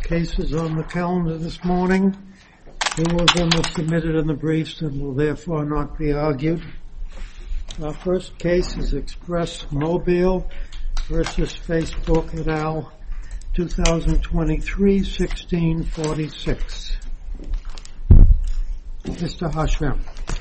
cases on the calendar this morning. Two of them are submitted in the briefs and will therefore not be argued. Our first case is Express Mobile versus Facebook et al. 2023, 1646. Mr. Hashem.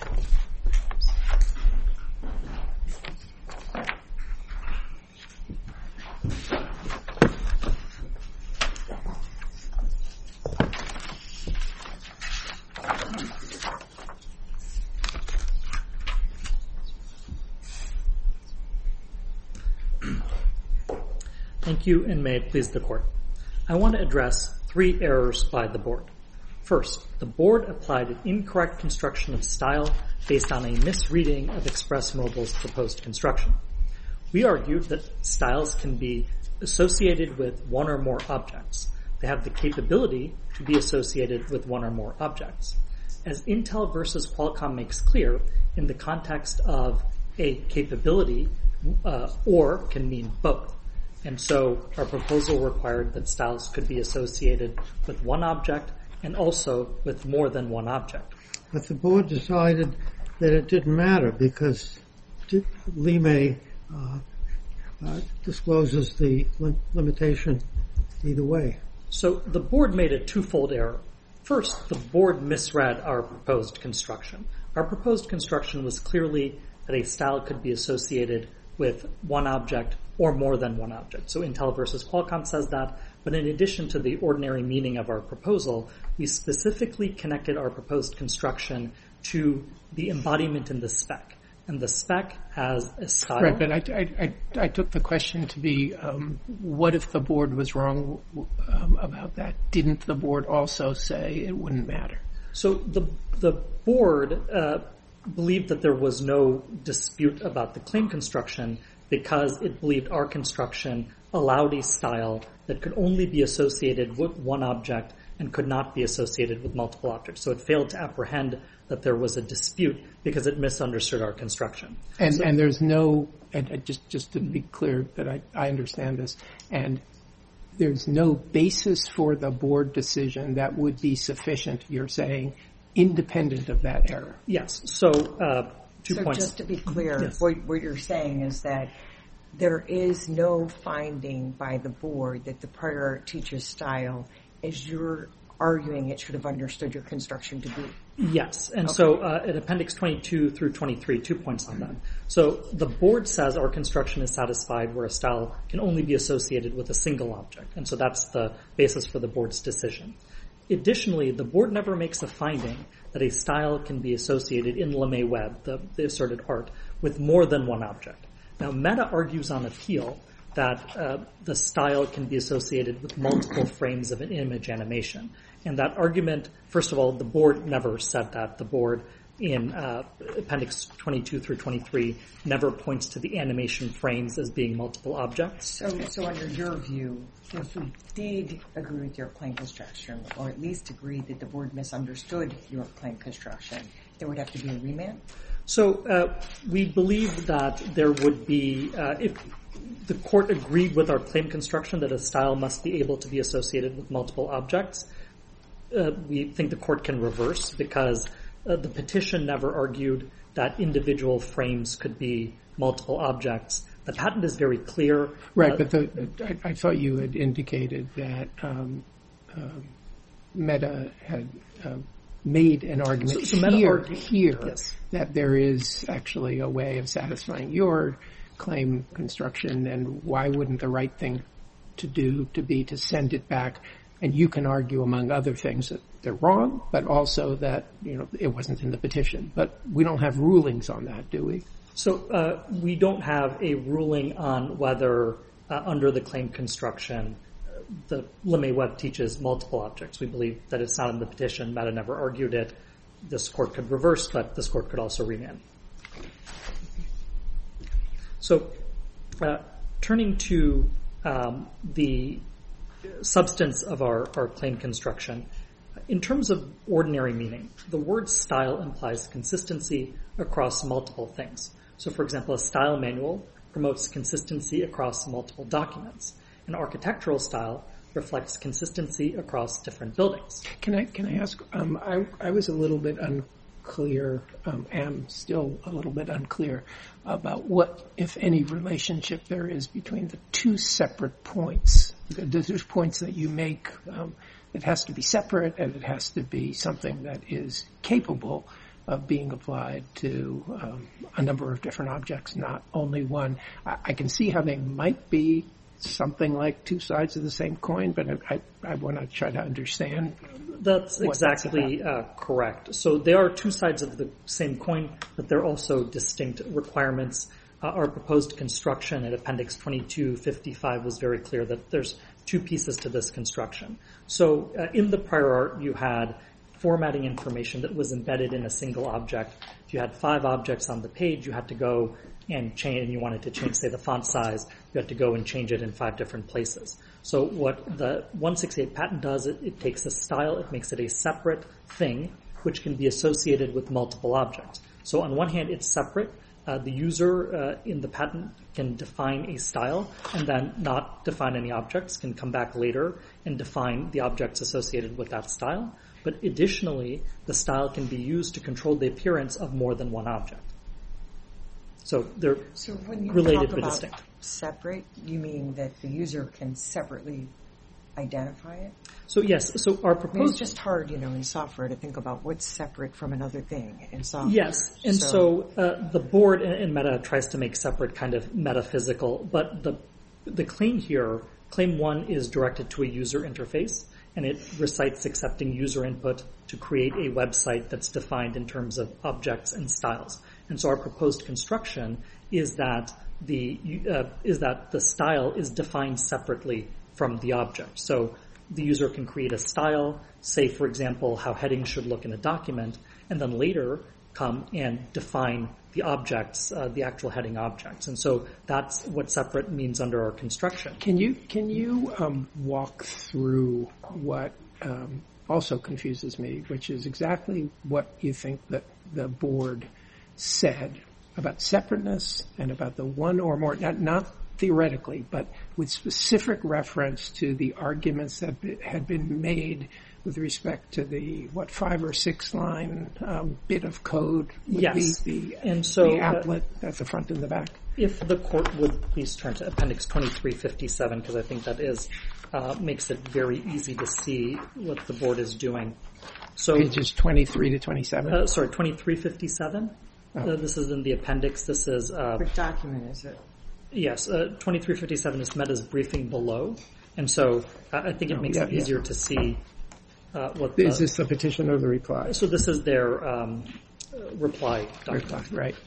Thank you, and may it please the Court. I want to address three errors by the Board. First, the Board applied an incorrect construction of style based on a misreading of Express Mobile's proposed construction. We argued that styles can be associated with one or more objects. They have the capability to be associated with one or more objects. As Intel versus Qualcomm makes clear, in the context of a capability, or can mean both. And so our proposal required that styles could be associated with one object and also with more than one object. But the Board decided that it didn't matter because Lime discloses the limitation either way. So the Board made a twofold error. First, the Board misread our proposed construction. Our proposed construction was clearly that a style could be associated with one object or more than one object. So Intel versus Qualcomm says that, but in addition to the ordinary meaning of our proposal, we specifically connected our proposed construction to the embodiment in the spec. And the spec has a style. Right, but I took the question to be, what if the Board was wrong about that? Didn't the Board also say it wouldn't matter? So the Board believed that there was no dispute about the claim construction because it believed our construction allowed a style that could only be associated with one object and could not be associated with multiple objects. So it failed to apprehend that there was a dispute because it misunderstood our construction. And there's no, and just to be clear that I understand this, and there's no basis for the Board decision that would be sufficient, you're saying, independent of that error. Yes. So 2 points. Just to be clear, yes. What you're saying is that there is no finding by the Board that the prior art teacher's style, as you're arguing, it should have understood your construction to be. Yes. And so in Appendix 22 through 23, 2 points on that. So the Board says our construction is satisfied where a style can only be associated with a single object. And so that's the basis for the Board's decision. Additionally, the Board never makes a finding that a style can be associated in Lemay Web, the asserted art, with more than one object. Now, Meta argues on appeal that the style can be associated with multiple frames of an image animation. And that argument, first of all, the Board never said that. The Board in Appendix 22 through 23 never points to the animation frames as being multiple objects. So under your view, if we did agree with your claim construction, or at least agree that the Board misunderstood your claim construction, there would have to be a remand? So we believe that there would be, if the Court agreed with our claim construction that a style must be able to be associated with multiple objects, we think the Court can reverse because the petition never argued that individual frames could be multiple objects. The patent is very clear. Right, but I thought you had indicated that Meta had made an argument here yes. that there is actually a way of satisfying your claim construction, and why wouldn't the right thing to do to be to send it back? And you can argue, among other things, that they're wrong, but also that it wasn't in the petition. But we don't have rulings on that, do we? So we don't have a ruling on whether, under the claim construction, the Lemay Web teaches multiple objects. We believe that it's not in the petition. Meta never argued it. This Court could reverse, but this Court could also remand. So turning to the substance of our claim construction, in terms of ordinary meaning, the word style implies consistency across multiple things. So, for example, a style manual promotes consistency across multiple documents. An architectural style reflects consistency across different buildings. Can I ask? I was a little bit unclear. Am still a little bit unclear about what, if any, relationship there is between the two separate points. There's points that you make. It has to be separate, and it has to be something that is capable of being applied to a number of different objects, not only one. I can see how they might be something like two sides of the same coin, but I want to try to understand. That's exactly correct. So they are two sides of the same coin, but they're also distinct requirements. Our proposed construction at Appendix 2255 was very clear that there's two pieces to this construction. So in the prior art, you had formatting information that was embedded in a single object. If you had 5 objects on the page, you had to go and change, and you wanted to change, say, the font size, you had to go and change it in 5 different places. So what the 168 patent does, it takes a style, it makes it a separate thing, which can be associated with multiple objects. So on one hand, it's separate. The user in the patent can define a style and then not define any objects, can come back later and define the objects associated with that style. But additionally, the style can be used to control the appearance of more than one object. So they're when you related talk but about distinct. separate, you mean that the user can separately identify it? So yes, so our I mean, proposed... it's just hard, in software to think about what's separate from another thing in software. Yes, and so the board in Meta tries to make separate kind of metaphysical, but the claim here, Claim 1 is directed to a user interface, and it recites accepting user input to create a website that's defined in terms of objects and styles. And so our proposed construction is that the style is defined separately from the object. So the user can create a style, say, for example, how headings should look in a document, and then later come and define the objects, the actual heading objects. And so that's what separate means under our construction. Can you walk through what also confuses me, which is exactly what you think that the board said about separateness and about the one or more, not theoretically, but with specific reference to the arguments that had been made with respect to the 5 or 6 line bit of code would yes. be and so, the applet at the front and the back. If the court would please turn to Appendix 2357, because I think that is makes it very easy to see what the board is doing. So pages 23 to 27? Sorry, 2357. Oh. This is in the appendix. This is... What document is it? Yes, 2357 is Meta's briefing below. And so I think it makes it easier to see what Is this the petition or the reply? So this is their reply document. Right.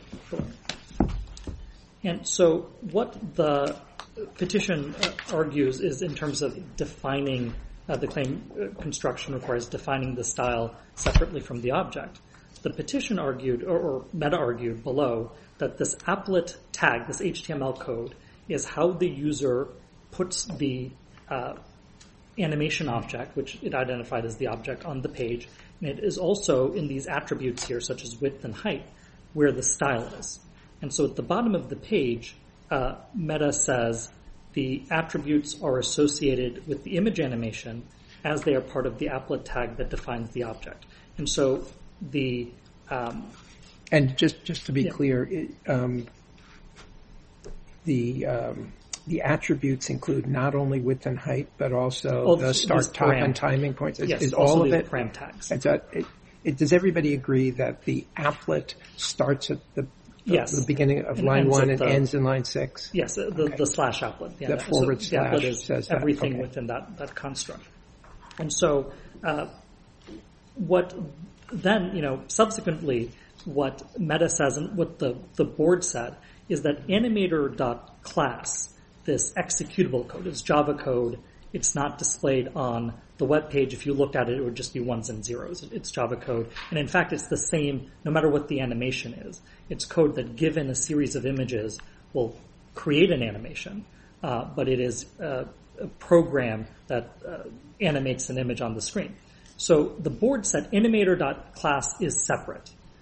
And so what the petition argues is in terms of defining the claim construction requires defining the style separately from the object. The petition argued, or Meta argued below, that this applet tag, this HTML code, is how the user puts the animation object, which it identified as the object, on the page. And it is also in these attributes here, such as width and height, where the style is. And so at the bottom of the page, Meta says the attributes are associated with the image animation as they are part of the applet tag that defines the object. And so the... and just to be clear, the attributes include not only width and height, but also the start, top, and timing points. Yes, is also all of the it param tags. Does everybody agree that the applet starts at the beginning of line 1 and ends in line 6? Yes, the slash applet. Yeah, the forward slash is says everything that. Okay. within that construct. And so what then, subsequently, what Meta says and what the board said is that animator.class, this executable code, is Java code. It's not displayed on the web page. If you looked at it, it would just be 1s and 0s. It's Java code. And in fact, it's the same no matter what the animation is. It's code that, given a series of images, will create an animation, but it is a program that animates an image on the screen. So the board said animator.class is separate.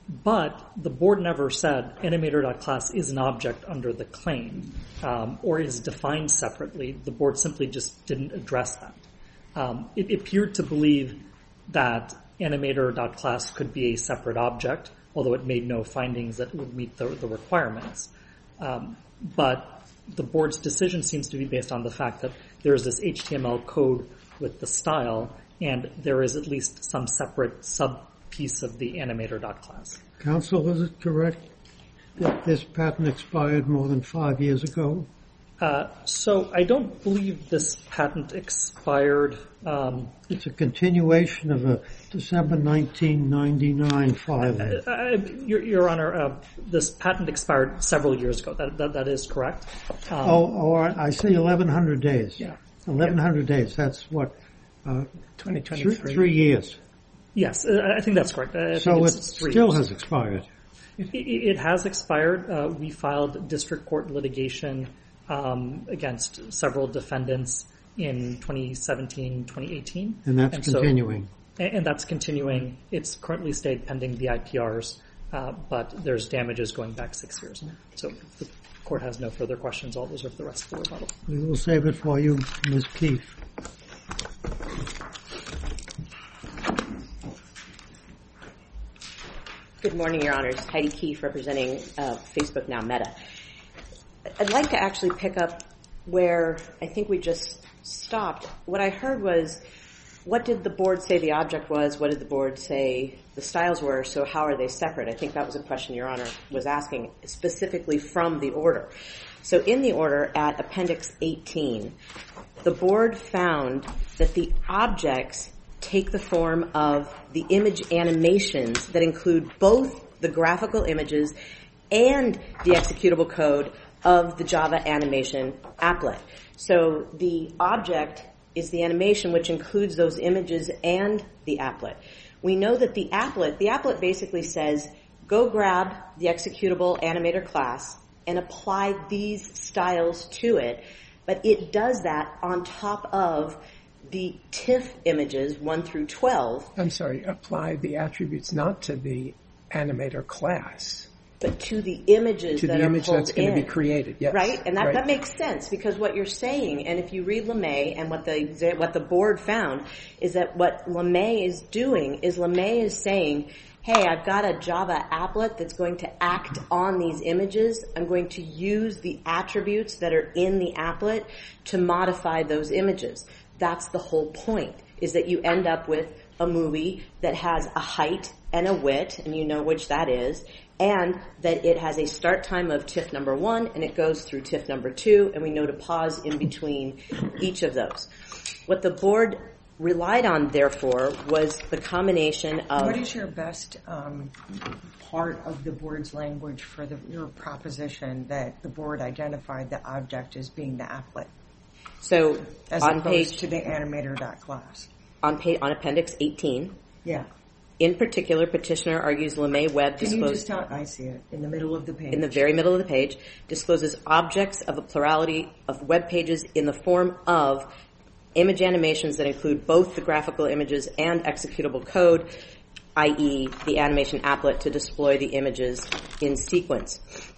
But the board never said animator.class is an object under the claim or is defined separately. The board simply just didn't address that. It appeared to believe that animator.class could be a separate object, although it made no findings that would meet the requirements. But the board's decision seems to be based on the fact that there is this HTML code with the style, and there is at least some separate sub-piece of the animator.class. Counsel, is it correct that this patent expired more than 5 years ago? So I don't believe this patent expired. It's a continuation of a December 1999 filing. Your Honor, this patent expired several years ago. That is correct. I say 1,100 days. Yeah. 1,100 days. That's what? 2023. 3 years. Yes, I think that's correct. So it still has expired. It has expired. We filed district court litigation against several defendants in 2017, 2018. And that's continuing. And that's continuing. It's currently stayed pending the IPRs, but there's damages going back 6 years. So if the court has no further questions, I'll reserve the rest of the rebuttal. We will save it for you, Ms. Keefe. Good morning, Your Honors. Heidi Keefe representing Facebook, now Meta. I'd like to actually pick up where I think we just stopped. What I heard was, what did the board say the object was? What did the board say the styles were? So how are they separate? I think that was a question Your Honor was asking specifically from the order. So in the order at Appendix 18, the board found that the objects take the form of the image animations that include both the graphical images and the executable code of the Java animation applet. So the object is the animation which includes those images and the applet. We know that the applet basically says, go grab the executable animator class and apply these styles to it, but it does that on top of the TIFF images 1 through 12. I'm sorry, apply the attributes not to the animator class, but to the images to that the are image pulled that's going to be created. Yes, right, and that, right. that makes sense because what you're saying, and if you read LeMay and what the board found is that what LeMay is doing is LeMay is saying, hey, I've got a Java applet that's going to act on these images. I'm going to use the attributes that are in the applet to modify those images. That's the whole point, is that you end up with a movie that has a height and a width, and you know which that is, and that it has a start time of TIFF number 1, and it goes through TIFF number 2, and we know to pause in between each of those. What the board relied on, therefore, was the combination of... What is your best part of the board's language for your proposition that the board identified the object as being the applet? So as on opposed page to the animator.class. On Appendix 18, Yeah. in particular, petitioner argues LeMay Web Can you disclosed just tell? I see it in the middle of the page. in the very middle of the page discloses objects of a plurality of web pages in the form of image animations that include both the graphical images and executable code, i.e. the animation applet to display the images in sequence.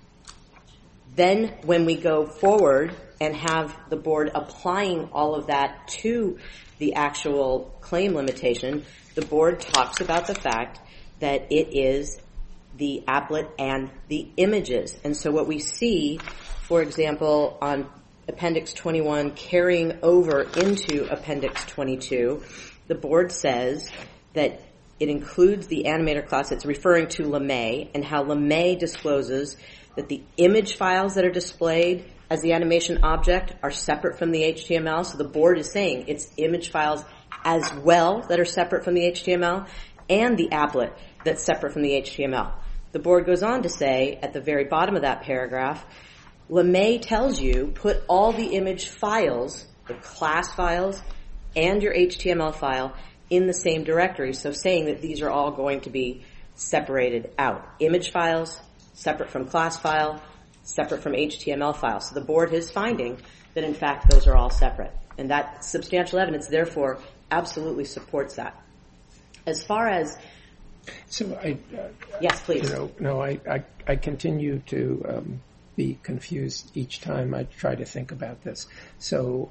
Then when we go forward and have the board applying all of that to the actual claim limitation, the board talks about the fact that it is the applet and the images. And so what we see, for example, on Appendix 21 carrying over into Appendix 22, the board says that it includes the animator class. It's referring to LeMay and how LeMay discloses that the image files that are displayed as the animation object are separate from the HTML. So the board is saying it's image files as well that are separate from the HTML and the applet that's separate from the HTML. The board goes on to say at the very bottom of that paragraph, LeMay tells you put all the image files, the class files, and your HTML file in the same directory. So saying that these are all going to be separated out. Image files, separate from class file, separate from HTML file. So the board is finding that, in fact, those are all separate. And that substantial evidence, therefore, absolutely supports that. As far as So Yes, please. I continue to be confused each time I try to think about this. So,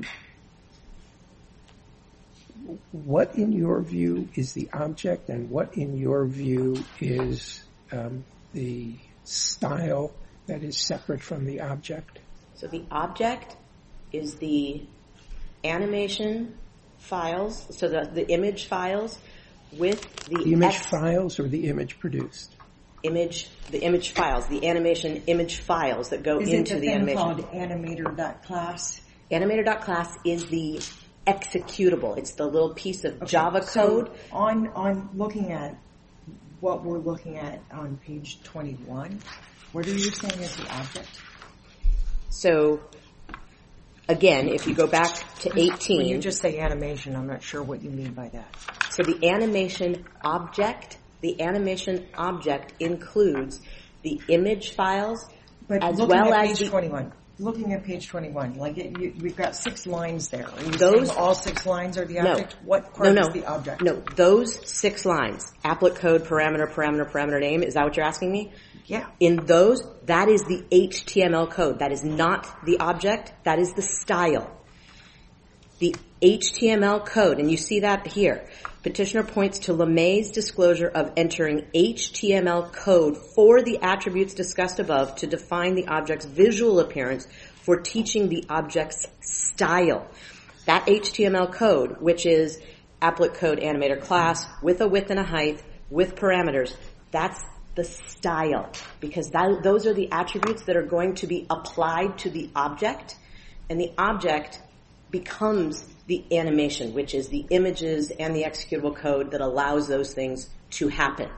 what in your view is the object, and what in your view is the style that is separate from the object? So the object is the animation files, so the image files with the image files or the image produced? The image files, the animation image files that go into the animation. Is it the thing called animator.class? Animator.class is the executable. It's the little piece of Java code. So on looking at what we're looking at on page 21, what are you saying is the object? So, again, if you go back to 18... When you just say animation, I'm not sure what you mean by that. So the animation object includes the image files but as well as page the... 21. Looking at page 21, we've got 6 lines there. Are you Those, saying all 6 lines are the object? No. What part is the object? No, those 6 lines, applet code, parameter name, is that what you're asking me? Yeah. In those, that is the HTML code. That is not the object, that is the style. The HTML code, and you see that here. Petitioner points to LeMay's disclosure of entering HTML code for the attributes discussed above to define the object's visual appearance for teaching the object's style. That HTML code, which is applet code animator class with a width and a height with parameters, that's the style, because those are the attributes that are going to be applied to the object, and the object becomes the animation, which is the images and the executable code that allows those things to happen.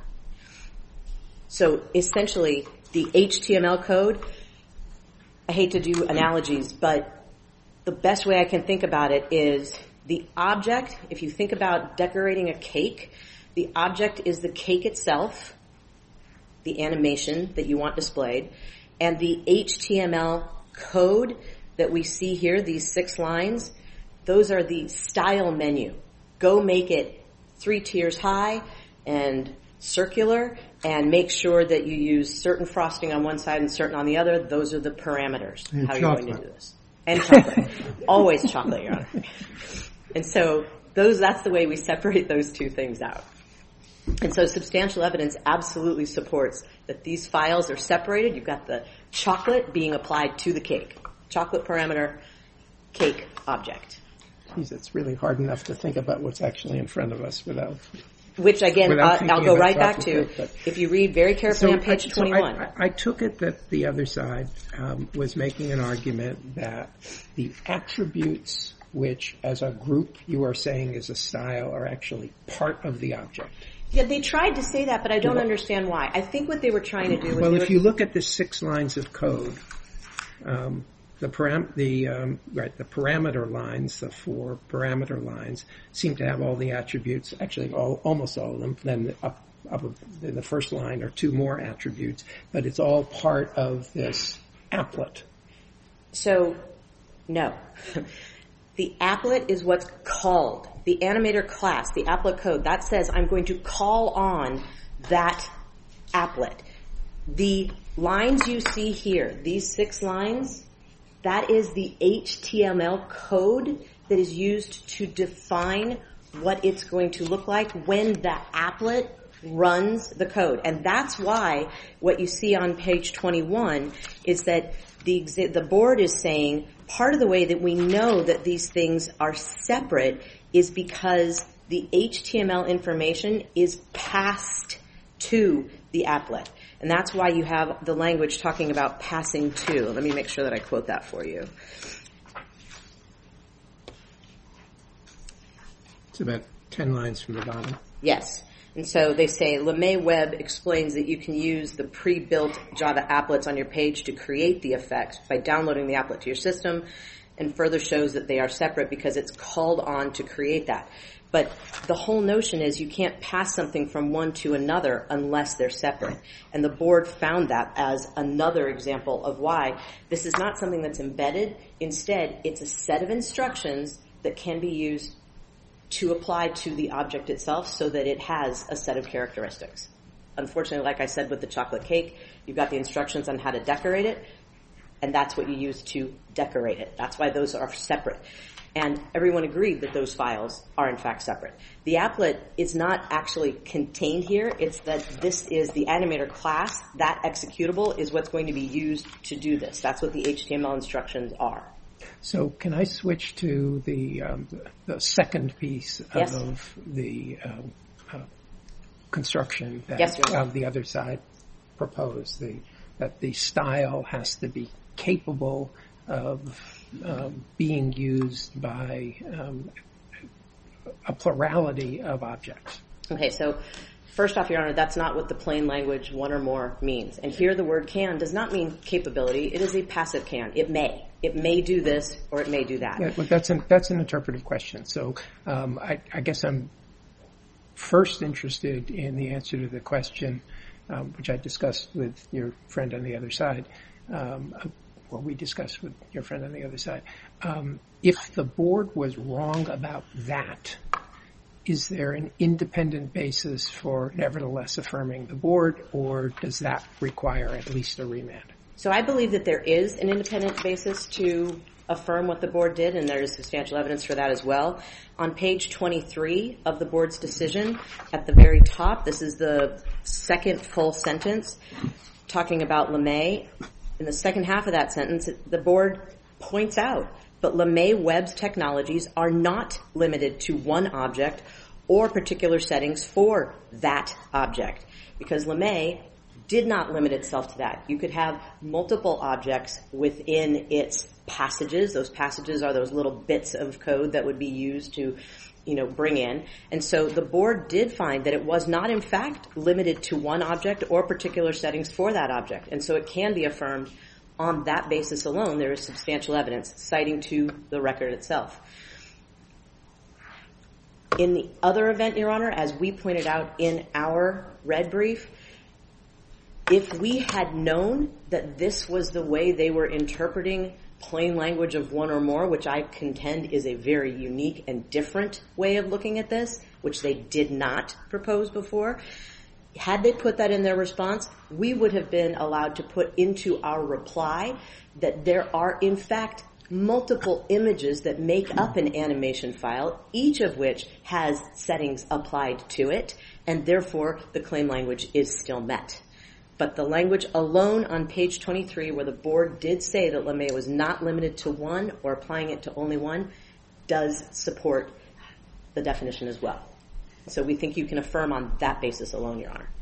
So essentially, the HTML code, I hate to do analogies, but the best way I can think about it is the object, if you think about decorating a cake, the object is the cake itself, the animation that you want displayed, and the HTML code that we see here, these 6 lines, those are the style menu. Go make it 3 tiers high and circular, and make sure that you use certain frosting on one side and certain on the other. Those are the parameters, and how chocolate. you're going to do this. And chocolate. Always chocolate, Your Honor. And so that's the way we separate those 2 things out. And so substantial evidence absolutely supports that these files are separated. You've got the chocolate being applied to the cake. Chocolate parameter, cake object. Geez, it's really hard enough to think about what's actually in front of us without... Which, again, I'll go right back to, if you read very carefully on page 21. I took it that the other side was making an argument that the attributes which, as a group, you are saying is a style are actually part of the object. Yeah, they tried to say that, but I don't understand why. I think what they were trying to do was... Well, if you look at the 6 lines of code, the parameter lines, the 4 parameter lines, seem to have all the attributes, actually almost all of them. Then up in the first line are 2 more attributes, but it's all part of this applet. So, no. The applet is what's called. The animator class, the applet code, that says I'm going to call on that applet. The lines you see here, these 6 lines, that is the HTML code that is used to define what it's going to look like when the applet runs the code. And that's why what you see on page 21 is that the board is saying part of the way that we know that these things are separate is because the HTML information is passed to the applet. And that's why you have the language talking about passing to. Let me make sure that I quote that for you. It's about 10 lines from the bottom. Yes. And so they say, LeMay Web explains that you can use the pre-built Java applets on your page to create the effect by downloading the applet to your system, and further shows that they are separate because it's called on to create that. But the whole notion is you can't pass something from one to another unless they're separate. And the board found that as another example of why this is not something that's embedded. Instead, it's a set of instructions that can be used to apply to the object itself so that it has a set of characteristics. Unfortunately, like I said with the chocolate cake, you've got the instructions on how to decorate it, and that's what you use to decorate it. That's why those are separate. And everyone agreed that those files are in fact separate. The applet is not actually contained here. It's that this is the animator class. That executable is what's going to be used to do this. That's what the HTML instructions are. So can I switch to the second piece Yes. of the construction that Yes, Your Honor. the other side proposed, that the style has to be capable of being used by a plurality of objects. Okay, so first off, Your Honor, that's not what the plain language one or more means. And here the word can does not mean capability. It is a passive can. It may. It may do this or it may do that. Yeah, well, that's an interpretive question. So I guess I'm first interested in the answer to the question, which I discussed with your friend on the other side, or we discussed with your friend on the other side. If the board was wrong about that, is there an independent basis for nevertheless affirming the board, or does that require at least a remand? So I believe that there is an independent basis to affirm what the board did, and there is substantial evidence for that as well. On page 23 of the board's decision, at the very top, this is the second full sentence talking about LeMay. In the second half of that sentence, the board points out, but LeMay Web's technologies are not limited to one object or particular settings for that object, because LeMay did not limit itself to that. You could have multiple objects within its passages. Those passages are those little bits of code that would be used to, bring in. And so the board did find that it was not, in fact, limited to one object or particular settings for that object. And so it can be affirmed on that basis alone. There is substantial evidence citing to the record itself. In the other event, Your Honor, as we pointed out in our red brief, if we had known that this was the way they were interpreting plain language of one or more, which I contend is a very unique and different way of looking at this, which they did not propose before, had they put that in their response, we would have been allowed to put into our reply that there are, in fact, multiple images that make up an animation file, each of which has settings applied to it, and therefore the claim language is still met. But the language alone on page 23, where the board did say that LeMay was not limited to one or applying it to only one, does support the definition as well. So we think you can affirm on that basis alone, Your Honor.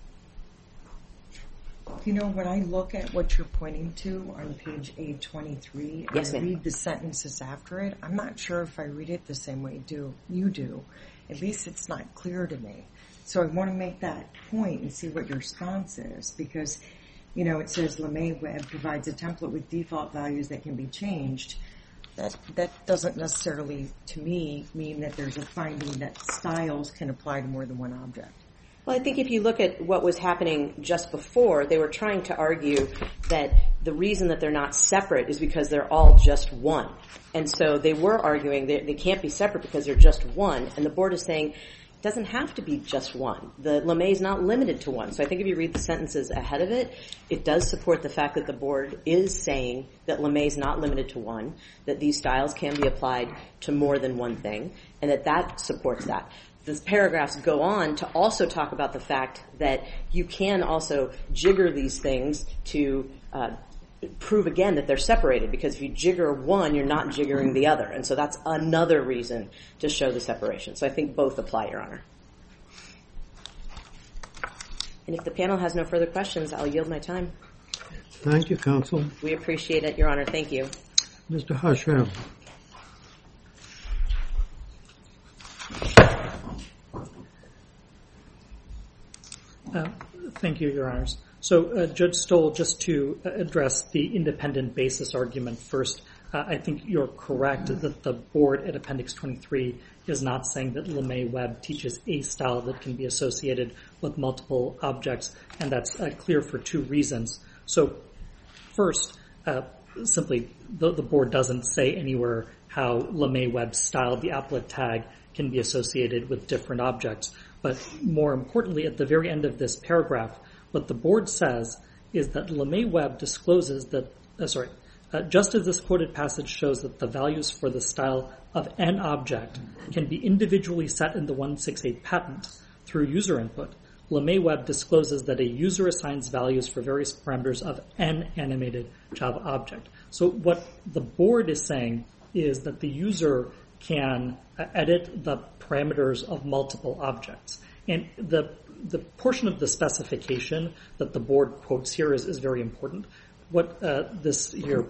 When I look at what you're pointing to on page 823 and Yes, ma'am. read the sentences after it, I'm not sure if I read it the same way you do. At least it's not clear to me. So I want to make that point and see what your response is, because, it says LeMay Web provides a template with default values that can be changed. That doesn't necessarily, to me, mean that there's a finding that styles can apply to more than one object. Well, I think if you look at what was happening just before, they were trying to argue that the reason that they're not separate is because they're all just one. And so they were arguing that they can't be separate because they're just one. And the board is saying it doesn't have to be just one. The LeMay is not limited to one. So I think if you read the sentences ahead of it, it does support the fact that the board is saying that LeMay is not limited to one, that these styles can be applied to more than one thing, and that supports that. The paragraphs go on to also talk about the fact that you can also jigger these things to prove again that they're separated, because if you jigger one, you're not jiggering the other. And so that's another reason to show the separation. So I think both apply, Your Honor. And if the panel has no further questions, I'll yield my time. Thank you, counsel. We appreciate it, Your Honor. Thank you. Mr. Hashem. Thank you, Your Honors. So, Judge Stoll, just to address the independent basis argument first, I think you're correct that the board at Appendix 23 is not saying that LeMay Web teaches a style that can be associated with multiple objects, and that's clear for two reasons. So, first, simply, the board doesn't say anywhere how LeMay-Webb style, the applet tag, can be associated with different objects. But more importantly, at the very end of this paragraph, what the board says is that LeMay-Webb discloses that, just as this quoted passage shows that the values for the style of an object can be individually set in the 168 patent through user input, LeMay-Webb discloses that a user assigns values for various parameters of an animated Java object. So what the board is saying is that the user can edit the parameters of multiple objects. And the portion of the specification that the board quotes here is very important. What this here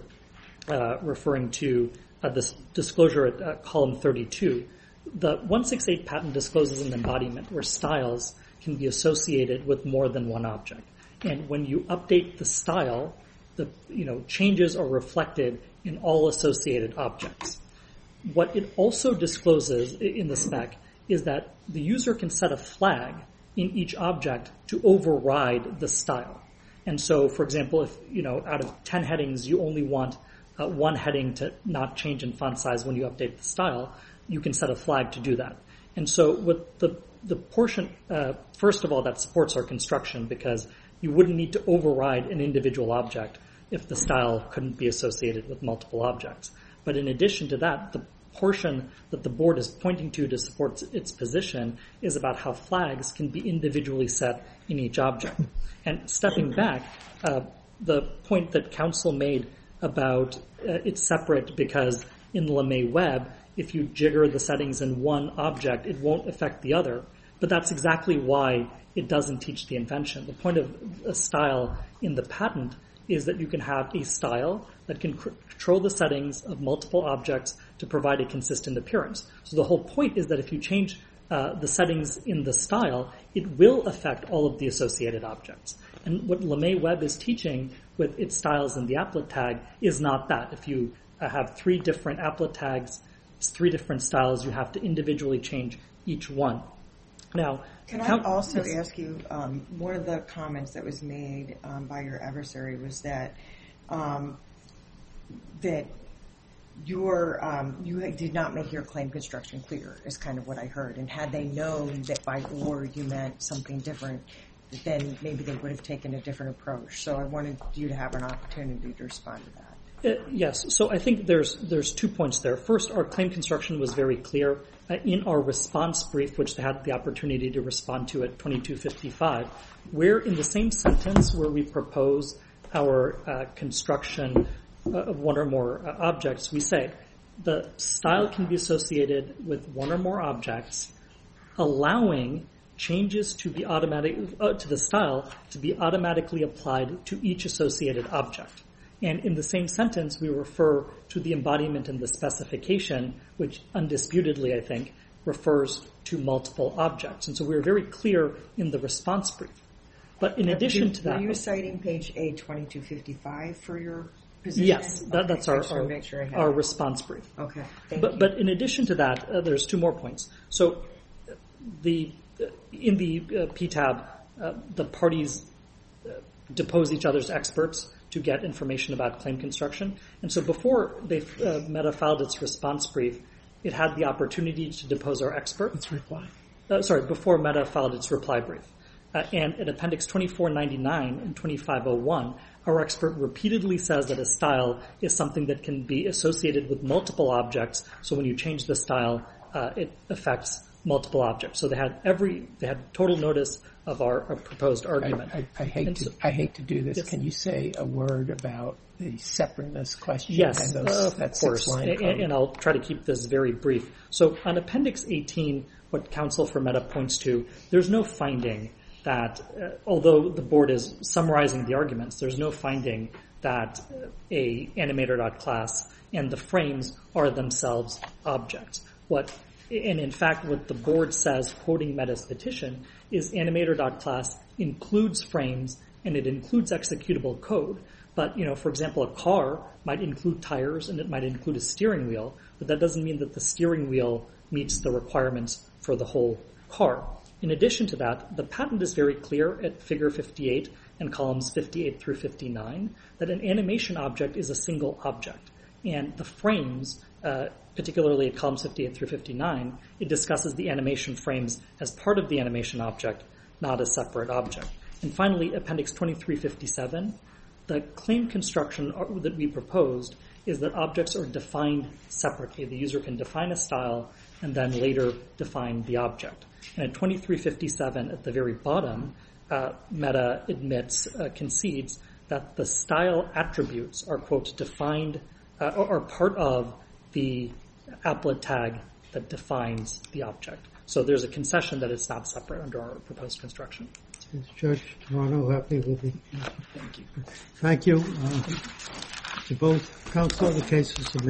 referring to this disclosure at column 32, the 168 patent discloses an embodiment where styles can be associated with more than one object. And when you update the style, the changes are reflected in all associated objects. What it also discloses in the spec is that the user can set a flag in each object to override the style. And so, for example, if out of 10 headings you only want one heading to not change in font size when you update the style, you can set a flag to do that. And so with the portion, first of all, that supports our construction because you wouldn't need to override an individual object if the style couldn't be associated with multiple objects. But in addition to that, the portion that the board is pointing to support its position is about how flags can be individually set in each object. And stepping back, the point that counsel made about it's separate because in LeMay-Webb, if you jigger the settings in one object, it won't affect the other. But that's exactly why it doesn't teach the invention. The point of a style in the patent is that you can have a style that can control the settings of multiple objects to provide a consistent appearance. So the whole point is that if you change the settings in the style, it will affect all of the associated objects. And what LeMay-Webb is teaching with its styles in the applet tag is not that. If you have 3 different applet tags, it's 3 different styles, you have to individually change each one. Now, can I also ask you, one of the comments that was made by your adversary was that that you did not make your claim construction clear, is kind of what I heard. And had they known that by or you meant something different, then maybe they would have taken a different approach. So I wanted you to have an opportunity to respond to that. Yes. So I think there's 2 points there. First, our claim construction was very clear. In our response brief, which they had the opportunity to respond to at 2255, where in the same sentence where we propose our construction of one or more objects, we say the style can be associated with one or more objects, allowing changes to be to the style to be automatically applied to each associated object. And in the same sentence, we refer to the embodiment in the specification, which undisputedly, I think, refers to multiple objects. And so we were very clear in the response brief. But in addition to that... Were you citing page A2255 for your position? Yes, that's our response brief. Okay, thank you. But in addition to that, there's 2 more points. So in the PTAB, the parties depose each other's experts to get information about claim construction. And so before Meta filed its response brief, it had the opportunity to depose our expert. Its reply. Before Meta filed its reply brief. And in Appendix 2499 and 2501, our expert repeatedly says that a style is something that can be associated with multiple objects. So when you change the style, it affects multiple objects. So they had total notice of our proposed argument. I hate to do this. Yes. Can you say a word about the separateness question? Yes, and of course. And I'll try to keep this very brief. So on Appendix 18, what counsel for Meta points to, there's no finding that, although the board is summarizing the arguments, there's no finding that a animator.class and the frames are themselves objects. And in fact, what the board says, quoting Meta's petition, is animator.class includes frames and it includes executable code. But, for example, a car might include tires and it might include a steering wheel, but that doesn't mean that the steering wheel meets the requirements for the whole car. In addition to that, the patent is very clear at figure 58 and columns 58 through 59 that an animation object is a single object. And the frames particularly at columns 58 through 59, it discusses the animation frames as part of the animation object, not a separate object. And finally, Appendix 2357, the claim construction that we proposed is that objects are defined separately. The user can define a style and then later define the object. And at 2357, at the very bottom, Meta concedes that the style attributes are, quote, defined, are part of the applet tag that defines the object. So there's a concession that it's not separate under our proposed construction. Is Judge Toronto happy with it? Thank you. Thank you to both counsel. The case is submitted.